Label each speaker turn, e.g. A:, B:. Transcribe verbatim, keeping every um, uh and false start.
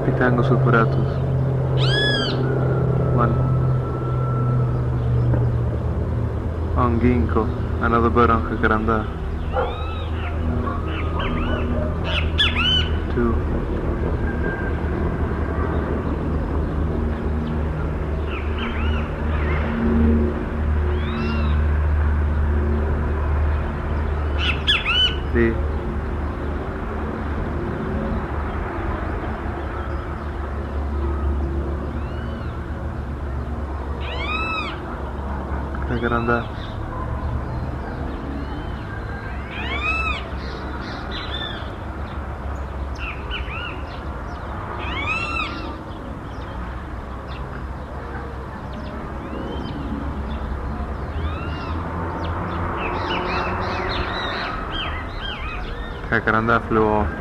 A: Pitango sulfuratus. One. On ginkgo, another bird on jacaranda. Two. Three. Jacaranda. Jacaranda flew off.